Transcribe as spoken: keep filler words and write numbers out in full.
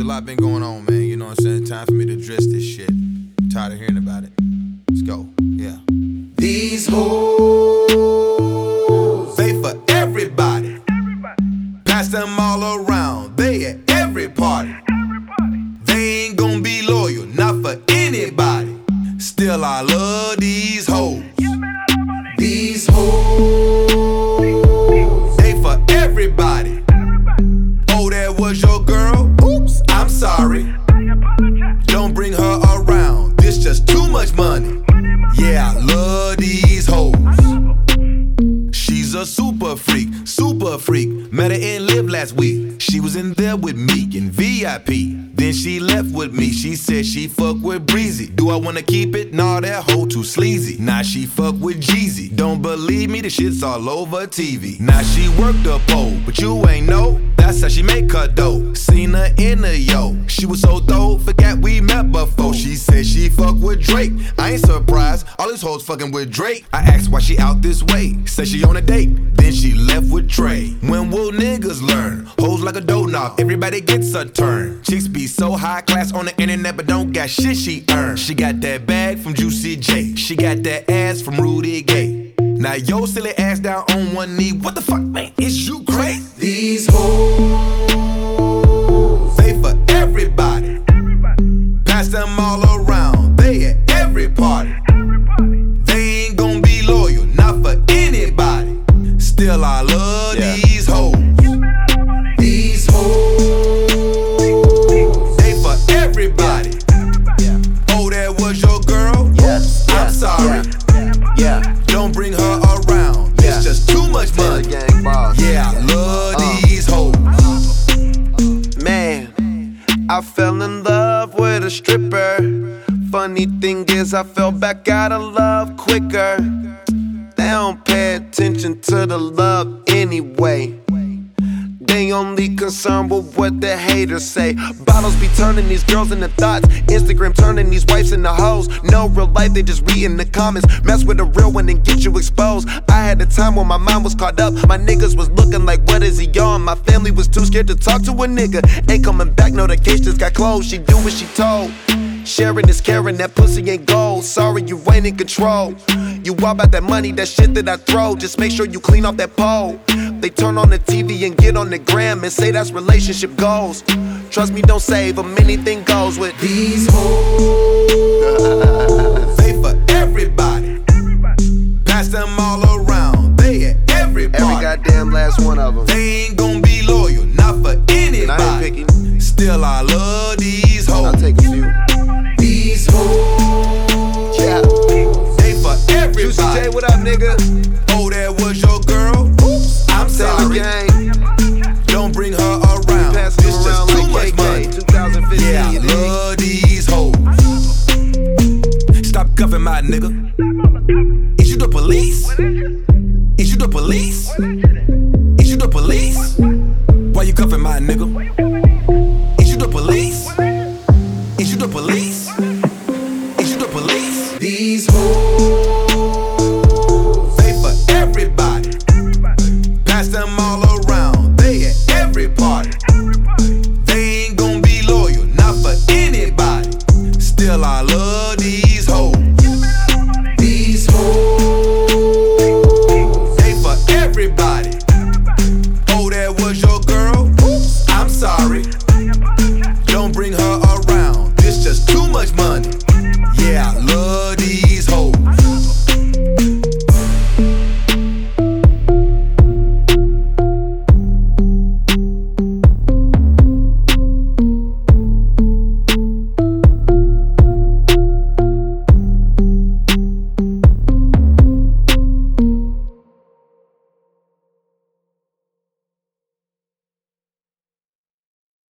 lot been going on, man. You know what I'm saying? Time for me to address this shit. I'm tired of hearing about it. Let's go. Yeah. These hoes, they for everybody. Pass them all around. They at every party. They ain't gonna be loyal, not for anybody. Still, I love these hoes. These hoes, they for everybody. Oh, that was your girl? Oops, I'm sorry. Don't bring her around, this just too much money. Yeah, I love these hoes. She's a super freak, super freak. Met her in Live last week. She was in there with me in V I P. Then she left with me. She said she fuck with Breezy. Do I wanna keep it? Nah, that hoe too sleazy. Now she fuck with Jeezy. Don't believe me, the shit's all over T V. Now she worked the pole, but you ain't know. That's how she make her dough. Seen her in the yo. She was so dope, forgot we met before. She said she fuck with Drake. I ain't surprised, all these hoes fucking with Drake. I asked why she out this way. Said she on a date, then she left with Trey. When will niggas learn? Hoes like a doughnut, everybody gets a turn. Chicks be so high class on the internet, but don't got shit she earned. She got that bag from Juicy J. She got that ass from Rudy Gay. Now yo silly ass down on one knee. What the fuck, man? Is you crazy? These hoes, they for everybody. Pass them all around. They at every party. They ain't gonna be loyal, not for anybody. Still, I love yeah. these hoes. These hoes, they for everybody. Yeah. Oh, that was your girl? Yes. I'm yeah. sorry. Yeah. yeah. Don't bring her around. Yeah. It's just too much money. Yeah, I love uh. these hoes. Man, I fell in love with a stripper. Funny thing is, I fell back out of love quicker. They don't pay attention to the love anyway. They only concerned with what the haters say. Bottles be turning these girls into thoughts. Instagram turning these wives into hoes. No real life, they just read in the comments. Mess with a real one and get you exposed. I had a time when my mind was caught up. My niggas was looking like, what is he on? My family was too scared to talk to a nigga. Ain't coming back, no, the case just got closed. She do what she told. Sharing is caring, that pussy ain't gold. Sorry, you ain't in control. You all about that money, that shit that I throw. Just make sure you clean off that pole. They turn on the T V and get on the gram and say that's relationship goals. Trust me, don't save them, anything goes with these hoes. They for everybody. Pass them all around. They at every party. Every goddamn last one of them. They ain't gonna be loyal, not for anybody. I ain't picking. Still, I love these hoes. I'll take a few. These hoes, yeah. They for everybody. Juicy J, what up, nigga? Oh, that was your girl? Oops, I'm sorry. Don't bring her around. This just around too like much money. twenty fifteen, yeah, I love these hoes. Stop cuffing my nigga. Is you the police? Is you the police? Is you the police? Why you cuffing my nigga? Is you the police? Is you the police? Is you the police? These hoes, they for everybody. Pass them all around. They at every party. They ain't gonna be loyal, not for anybody. Still, I love these hoes. These hoes, they for everybody. Oh, that was your girl? Oops, I'm sorry. Don't bring her